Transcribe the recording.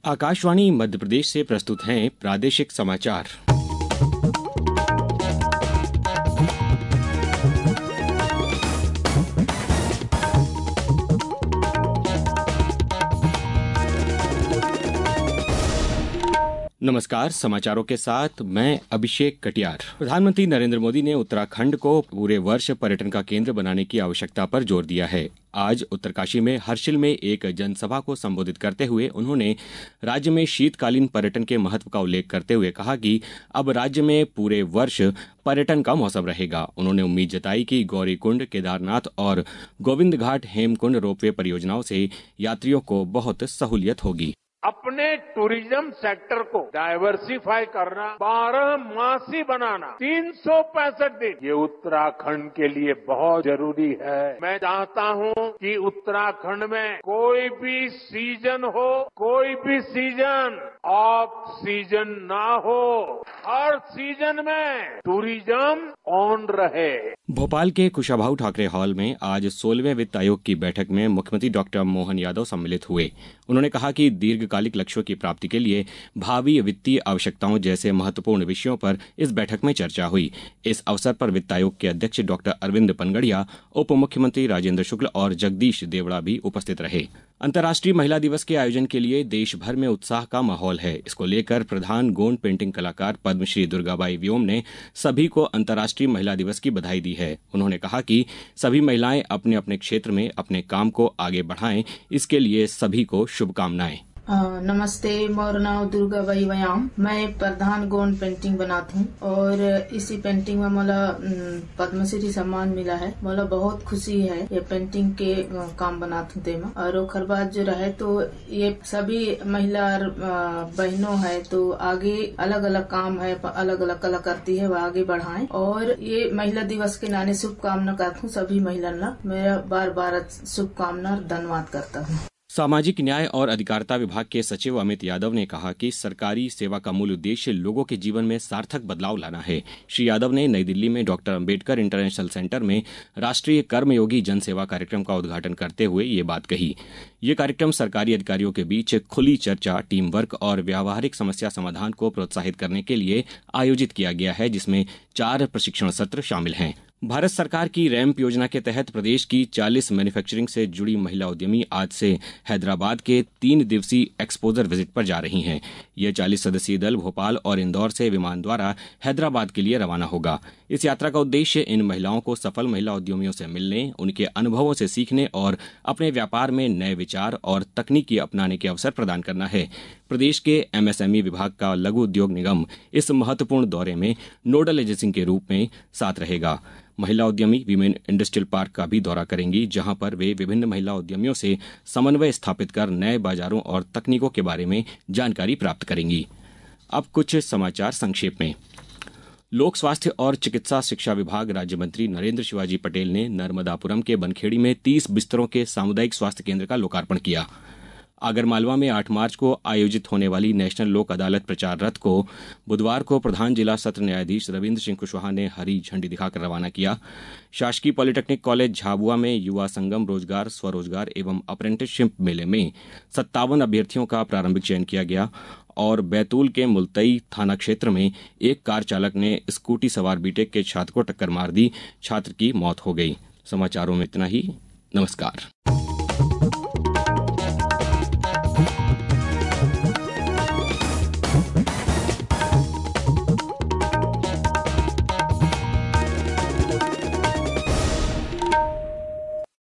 आकाशवाणी मध्य प्रदेश से प्रस्तुत हैं प्रादेशिक समाचार। नमस्कार, समाचारों के साथ मैं अभिषेक कटियार। प्रधानमंत्री नरेंद्र मोदी ने उत्तराखंड को पूरे वर्ष पर्यटन का केंद्र बनाने की आवश्यकता पर जोर दिया है। आज उत्तरकाशी में हर्षिल में एक जनसभा को संबोधित करते हुए उन्होंने राज्य में शीतकालीन पर्यटन के महत्व का उल्लेख करते हुए कहा कि अब राज्य में पूरे वर्ष पर्यटन का मौसम रहेगा। उन्होंने उम्मीद जताई कि गौरीकुंड, केदारनाथ और गोविंद घाट हेमकुंड रोपवे परियोजनाओं से यात्रियों को बहुत सहूलियत होगी। अपने टूरिज्म सेक्टर को डाइवर्सिफाई करना, 12 मासी बनाना, 365 दिन, ये उत्तराखंड के लिए बहुत जरूरी है। मैं चाहता हूं कि उत्तराखंड में कोई भी सीजन हो, कोई भी सीजन ऑफ सीजन ना हो, हर सीजन में टूरिज्म ऑन रहे। भोपाल के कुशाभाऊ ठाकरे हॉल में आज 16वें वित्त आयोग की बैठक में मुख्यमंत्री डॉक्टर मोहन यादव सम्मिलित हुए। उन्होंने कहा कि दीर्घकालिक लक्ष्यों की प्राप्ति के लिए भावी वित्तीय आवश्यकताओं जैसे महत्वपूर्ण विषयों पर इस बैठक में चर्चा हुई। इस अवसर पर वित्त आयोग के अध्यक्ष डॉक्टर अरविंद पनगड़िया, उप मुख्यमंत्री राजेंद्र शुक्ल और जगदीश देवड़ा भी उपस्थित रहे। अंतर्राष्ट्रीय महिला दिवस के आयोजन के लिए देश भर में उत्साह का माहौल है। इसको लेकर प्रधान गोंड पेंटिंग कलाकार पद्मश्री दुर्गाबाई व्योम ने सभी को अंतर्राष्ट्रीय महिला दिवस की बधाई दी है। उन्होंने कहा कि सभी महिलाएं अपने अपने क्षेत्र में अपने काम को आगे बढ़ाएं, इसके लिए सभी को शुभकामनाएं। नमस्ते, मोर नाम दुर्गाबाई व्याम। मैं प्रधान गोंड पेंटिंग बनाती हूँ और इसी पेंटिंग में मला पद्मश्री सम्मान मिला है। मला बहुत खुशी है ये पेंटिंग के काम बनाती हूँ तेमा। और ओखर बाद जो रहे तो ये सभी महिला बहनों है तो आगे अलग अलग काम है, अलग अलग कला करती है, वह आगे बढ़ाएं। और ये महिला दिवस के नाने शुभकामना करती हूँ सभी महिलाओं। मेरा बार बार शुभकामना धन्यवाद करता हूँ। सामाजिक न्याय और अधिकारिता विभाग के सचिव अमित यादव ने कहा कि सरकारी सेवा का मूल उद्देश्य लोगों के जीवन में सार्थक बदलाव लाना है। श्री यादव ने नई दिल्ली में डॉक्टर अंबेडकर इंटरनेशनल सेंटर में राष्ट्रीय कर्मयोगी जन सेवा कार्यक्रम का उद्घाटन करते हुए ये बात कही। ये कार्यक्रम सरकारी अधिकारियों के बीच खुली चर्चा, टीम वर्क और व्यावहारिक समस्या समाधान को प्रोत्साहित करने के लिए आयोजित किया गया है, जिसमें 4 प्रशिक्षण सत्र शामिल हैं। भारत सरकार की रैंप योजना के तहत प्रदेश की 40 मैन्युफैक्चरिंग से जुड़ी महिला उद्यमी आज से हैदराबाद के 3 दिवसीय एक्सपोजर विजिट पर जा रही हैं। यह 40 सदस्यीय दल भोपाल और इंदौर से विमान द्वारा हैदराबाद के लिए रवाना होगा। इस यात्रा का उद्देश्य इन महिलाओं को सफल महिला उद्यमियों से मिलने, उनके अनुभवों से सीखने और अपने व्यापार में नए विचार और तकनीकी अपनाने के अवसर प्रदान करना है। प्रदेश के एमएसएमई विभाग का लघु उद्योग निगम इस महत्वपूर्ण दौरे में नोडल एजेंसी के रूप में साथ रहेगा। महिला उद्यमी वीमेन इंडस्ट्रियल पार्क का भी दौरा करेंगी, जहां पर वे विभिन्न महिला उद्यमियों से समन्वय स्थापित कर नए बाजारों और तकनीकों के बारे में जानकारी प्राप्त करेंगी। अब कुछ समाचार संक्षेप में। लोक स्वास्थ्य और चिकित्सा शिक्षा विभाग राज्य मंत्री नरेंद्र शिवाजी पटेल ने नर्मदापुरम के बनखेड़ी में 30 बिस्तरों के सामुदायिक स्वास्थ्य केंद्र का लोकार्पण किया। आगरमालवा में 8 मार्च को आयोजित होने वाली नेशनल लोक अदालत प्रचार रथ को बुधवार को प्रधान जिला सत्र न्यायाधीश रविंद्र सिंह कुशवाहा ने हरी झंडी दिखाकर रवाना किया। शासकीय पॉलिटेक्निक कॉलेज झाबुआ में युवा संगम रोजगार, स्वरोजगार एवं अप्रेंटिसशिप मेले में 57 अभ्यर्थियों का प्रारंभिक चयन किया गया और बैतूल के मुलतई थाना क्षेत्र में एक कार चालक ने स्कूटी सवार बीटेक के छात्र को टक्कर मार दी। छात्र की मौत हो गई। समाचारों में इतना ही। नमस्कार।